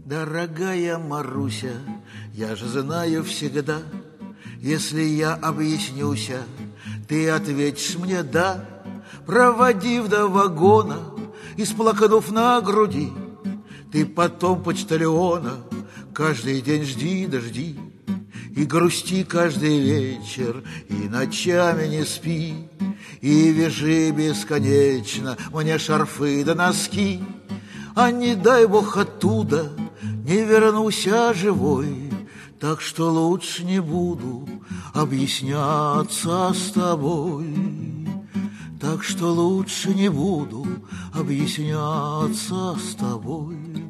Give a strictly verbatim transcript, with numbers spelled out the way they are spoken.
Дорогая Маруся, я же знаю всегда, если я объяснюся, ты ответишь мне «да». Проводив до вагона и сплакнув на груди, ты потом почтальона каждый день жди да жди. И грусти каждый вечер, и ночами не спи, и вяжи бесконечно мне шарфы да носки. А не дай Бог оттуда не вернуся живой, так что лучше не буду объясняться с тобой. Так что лучше не буду объясняться с тобой.